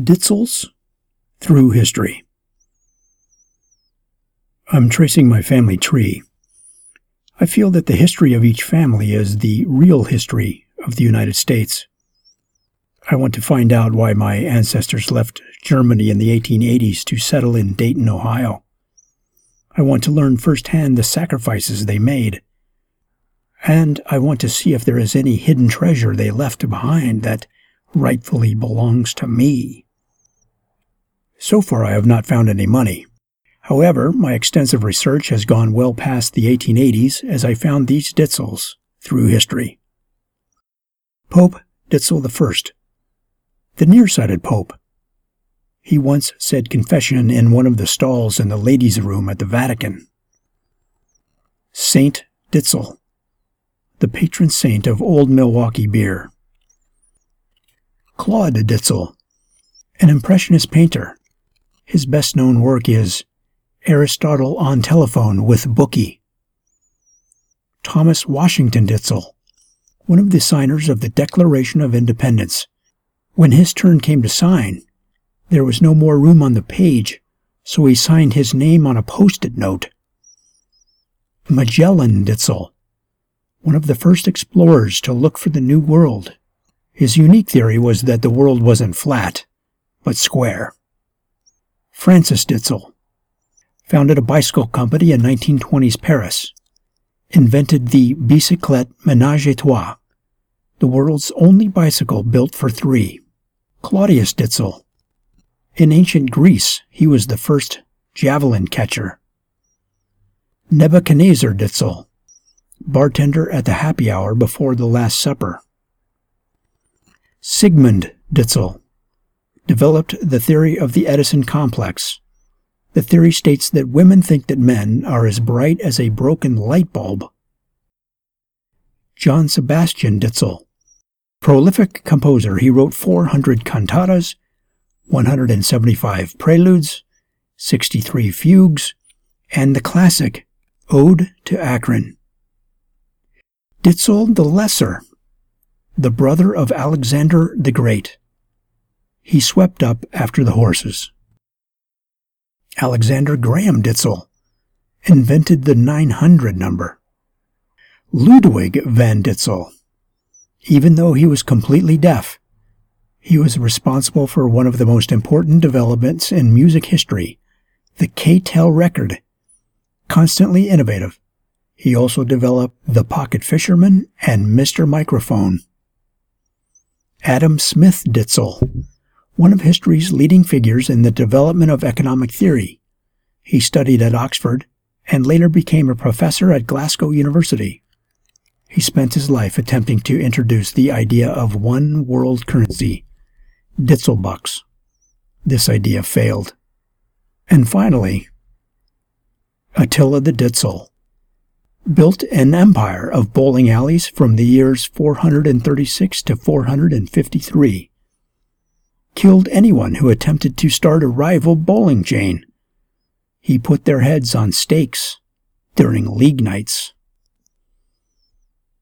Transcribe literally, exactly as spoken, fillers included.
Ditzels through history. I'm tracing my family tree. I feel that the history of each family is the real history of the United States. I want to find out why my ancestors left Germany in the eighteen eighties to settle in Dayton, Ohio. I want to learn firsthand the sacrifices they made. And I want to see if there is any hidden treasure they left behind that rightfully belongs to me. So far, I have not found any money. However, my extensive research has gone well past the eighteen eighties as I found these Ditzels through history. Pope Ditzel the First, the nearsighted Pope. He once said confession in one of the stalls in the ladies' room at the Vatican. Saint Ditzel, the patron saint of Old Milwaukee beer. Claude Ditzel, an Impressionist painter. His best-known work is Aristotle on Telephone with Bookie. Thomas Washington Ditzel, one of the signers of the Declaration of Independence. When his turn came to sign, there was no more room on the page, so he signed his name on a post-it note. Magellan Ditzel, one of the first explorers to look for the New World. His unique theory was that the world wasn't flat, but square. Francis Ditzel founded a bicycle company in nineteen twenties Paris, invented the Bicyclette Ménage à Trois, the world's only bicycle built for three. Claudius Ditzel. In ancient Greece, he was the first javelin catcher. Nebuchadnezzar Ditzel, bartender at the happy hour before the Last Supper. Sigmund Ditzel developed the theory of the Edison complex. The theory states that women think that men are as bright as a broken light bulb. John Sebastian Ditzel, prolific composer, he wrote four hundred cantatas, one hundred seventy-five preludes, sixty-three fugues, and the classic Ode to Akron. Ditzel the Lesser, the brother of Alexander the Great. He swept up after the horses. Alexander Graham Ditzel invented the nine hundred number. Ludwig van Ditzel, even though he was completely deaf, he was responsible for one of the most important developments in music history, the K-tel record. Constantly innovative, he also developed the Pocket Fisherman and Mister Microphone. Adam Smith Ditzel, one of history's leading figures in the development of economic theory. He studied at Oxford and later became a professor at Glasgow University. He spent his life attempting to introduce the idea of one world currency, Ditzelbucks. This idea failed. And finally, Attila the Ditzel built an empire of bowling alleys from the years four hundred thirty-six to four hundred fifty-three. Killed anyone who attempted to start a rival bowling chain. He put their heads on stakes during league nights.